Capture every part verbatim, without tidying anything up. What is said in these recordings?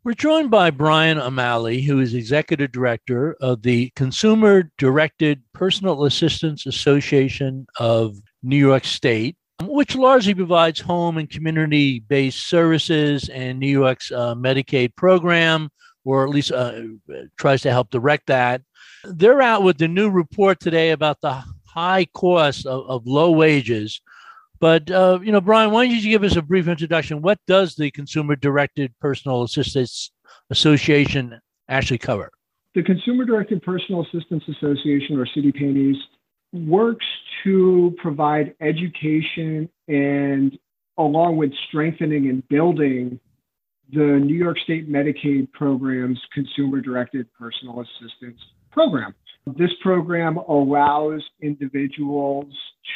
We're joined by Brian O'Malley, who is Executive Director of the Consumer Directed Personal Assistance Association of New York State, which largely provides home and community based services and New York's uh, Medicaid program, or at least uh, tries to help direct that. They're out with the new report today about the high cost of, of low wages. But, uh, you know, Brian, why don't you give us a brief introduction? What does the Consumer Directed Personal Assistance Association actually cover? The Consumer Directed Personal Assistance Association, or C D P A N S, works to provide education and, along with strengthening and building the New York State Medicaid program's Consumer Directed Personal Assistance program. This program allows individuals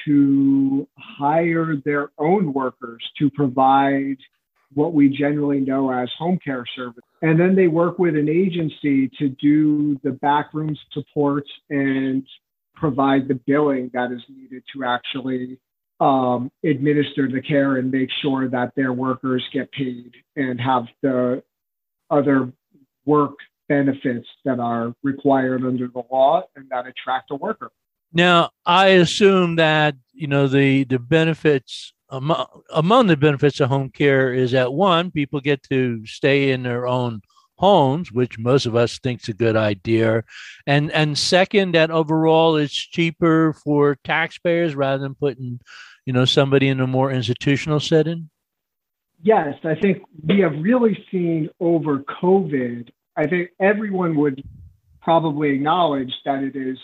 to hire their own workers to provide what we generally know as home care service. And then they work with an agency to do the backroom support and provide the billing that is needed to actually um, administer the care and make sure that their workers get paid and have the other work benefits that are required under the law and that attract a worker. Now, I assume that, you know, the, the benefits, among, among the benefits of home care is that, one, people get to stay in their own homes, which most of us think is a good idea. And, and second, that overall it's cheaper for taxpayers rather than putting, you know, somebody in a more institutional setting. Yes, I think we have really seen over COVID, I think everyone would probably acknowledge that it is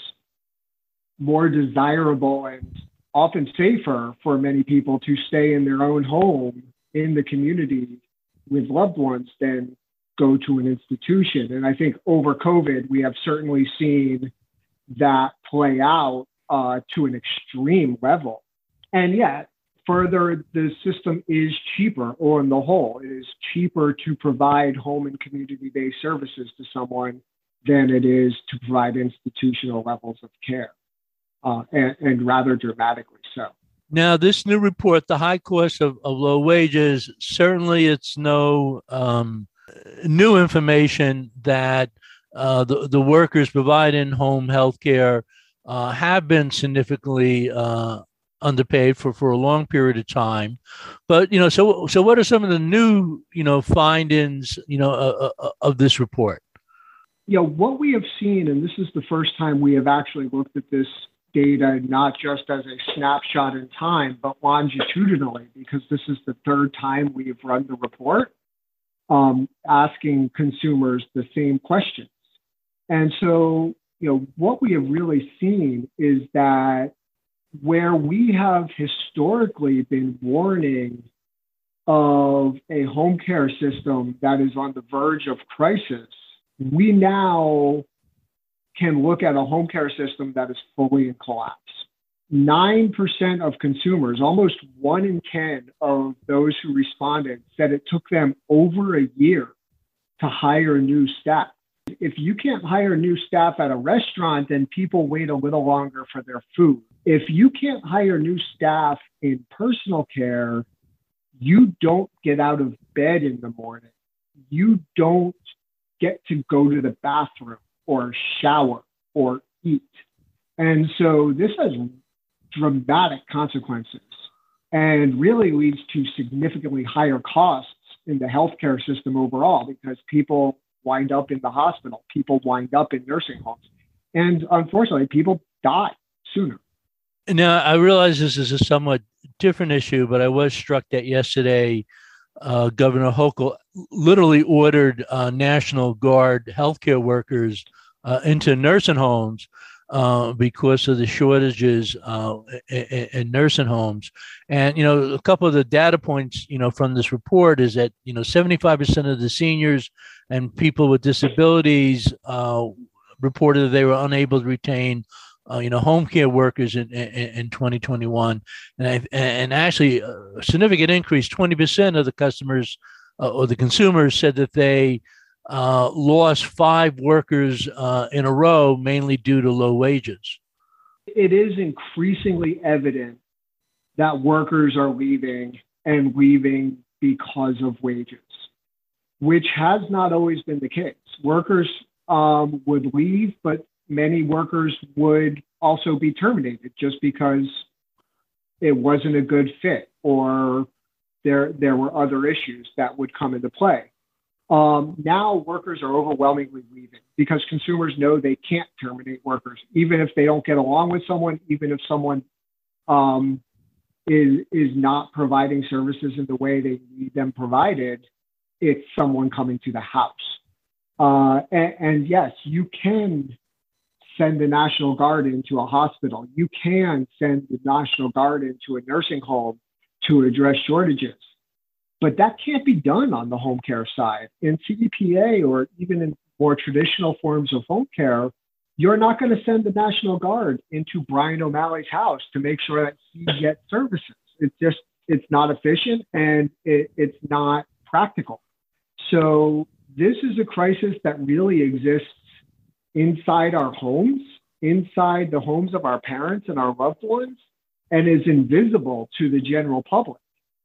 more desirable and often safer for many people to stay in their own home in the community with loved ones than go to an institution. And I think over COVID, we have certainly seen that play out uh, to an extreme level. And yet, further, the system is cheaper, or on the whole, it is cheaper to provide home and community-based services to someone than it is to provide institutional levels of care, uh, and, and rather dramatically so. Now, this new report, the high cost of, of low wages, certainly it's no um, new information that uh, the, the workers providing home health care uh, have been significantly uh, underpaid for, for a long period of time. But, you know, so so what are some of the new, you know, findings, you know, uh, uh, of this report? You know, what we have seen, and this is the first time we have actually looked at this data, not just as a snapshot in time, but longitudinally, because this is the third time we've run the report, um, asking consumers the same questions. And so, you know, what we have really seen is that where we have historically been warning of a home care system that is on the verge of crisis, we now can look at a home care system that is fully in collapse. nine percent of consumers, almost one in ten of those who responded, said it took them over a year to hire new staff. If you can't hire new staff at a restaurant, then people wait a little longer for their food. If you can't hire new staff in personal care, you don't get out of bed in the morning. You don't get to go to the bathroom or shower or eat. And so this has dramatic consequences and really leads to significantly higher costs in the healthcare system overall, because people wind up in the hospital, people wind up in nursing homes, and unfortunately, people die sooner. Now, I realize this is a somewhat different issue, but I was struck that yesterday, uh, Governor Hochul literally ordered uh, National Guard healthcare workers uh, into nursing homes uh, because of the shortages uh, in, in nursing homes. And, you know, a couple of the data points, you know, from this report is that, you know, seventy-five percent of the seniors and people with disabilities uh, reported that they were unable to retain Uh, you know, home care workers in, in, in twenty twenty-one, and I, and actually a significant increase. twenty percent of the customers uh, or the consumers said that they uh, lost five workers uh, in a row, mainly due to low wages. It is increasingly evident that workers are leaving and leaving because of wages. which has not always been the case. Workers um, would leave, but many workers would also be terminated just because it wasn't a good fit or there, there were other issues that would come into play. Um, now workers are overwhelmingly leaving because consumers know they can't terminate workers, even if they don't get along with someone, even if someone um, is, is not providing services in the way they need them provided. It's someone coming to the house. Uh, and, and yes, you can send the National Guard into a hospital. You can send the National Guard into a nursing home to address shortages. But that can't be done on the home care side. In C D P A or even in more traditional forms of home care, you're not going to send the National Guard into Brian O'Malley's house to make sure that he gets services. It's just, it's not efficient and it, it's not practical. So this is a crisis that really exists inside our homes, inside the homes of our parents and our loved ones, and is invisible to the general public.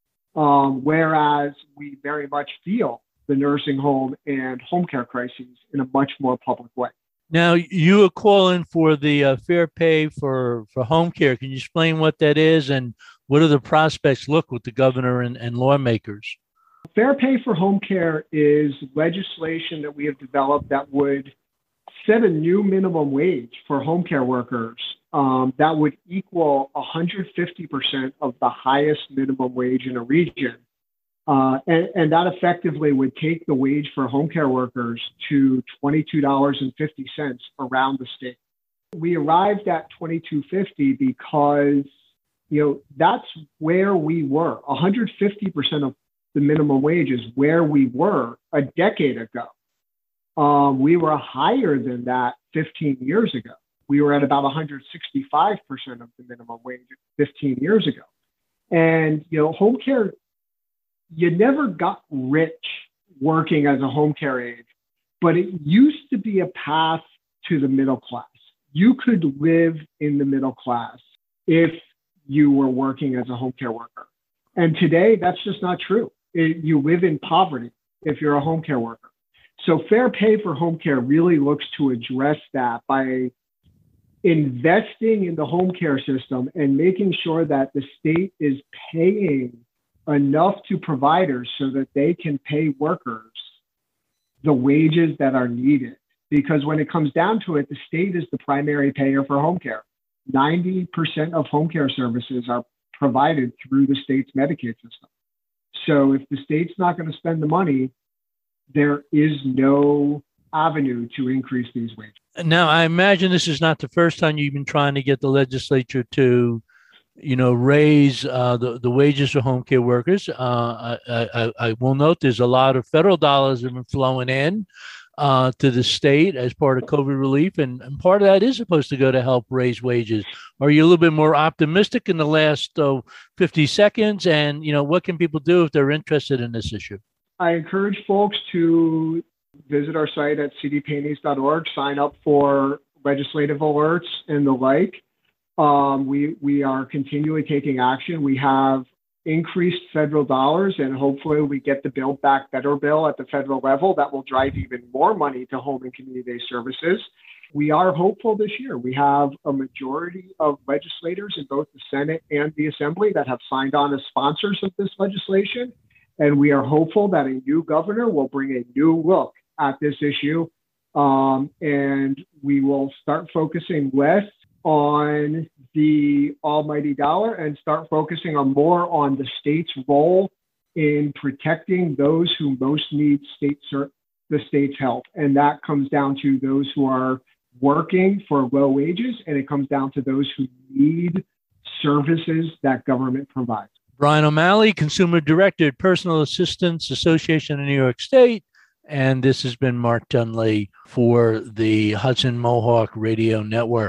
Um, whereas we very much feel the nursing home and home care crises in a much more public way. Now, you are calling for the uh, fair pay for, for home care. Can you explain what that is and what do the prospects look with the governor and, and lawmakers? Fair pay for home care is legislation that we have developed that would set a new minimum wage for home care workers um, that would equal one hundred fifty percent of the highest minimum wage in a region. Uh, and, and that effectively would take the wage for home care workers to twenty-two dollars and fifty cents around the state. We arrived at twenty-two fifty because, you know, that's where we were. one hundred fifty percent of the minimum wage is where we were a decade ago. Um, we were higher than that fifteen years ago. We were at about one hundred sixty-five percent of the minimum wage fifteen years ago. And, you know, home care, you never got rich working as a home care aide, but it used to be a path to the middle class. You could live in the middle class if you were working as a home care worker. And today, that's just not true. It, you live in poverty if you're a home care worker. So fair pay for home care really looks to address that by investing in the home care system and making sure that the state is paying enough to providers so that they can pay workers the wages that are needed. Because when it comes down to it, the state is the primary payer for home care. ninety percent of home care services are provided through the state's Medicaid system. So if the state's not going to spend the money, there is no avenue to increase these wages. Now, I imagine this is not the first time you've been trying to get the legislature to, you know, raise uh, the, the wages of home care workers. Uh, I, I, I will note there's a lot of federal dollars that have been flowing in uh, to the state as part of COVID relief, and, and part of that is supposed to go to help raise wages. Are you a little bit more optimistic in the last uh, fifty seconds? And, you know, what can people do if they're interested in this issue? I encourage folks to visit our site at c d p a news dot org, sign up for legislative alerts and the like. Um, we, we are continually taking action. We have increased federal dollars, and hopefully we get the Build Back Better bill at the federal level that will drive even more money to home and community-based services. We are hopeful this year. We have a majority of legislators in both the Senate and the Assembly that have signed on as sponsors of this legislation. And we are hopeful that a new governor will bring a new look at this issue. Um, and we will start focusing less on the almighty dollar and start focusing on more on the state's role in protecting those who most need state the state's help. And that comes down to those who are working for low wages, and it comes down to those who need services that government provides. Brian O'Malley, Consumer Director at Personal Assistance Association of New York State. And this has been Mark Dunlea for the Hudson Mohawk Radio Network.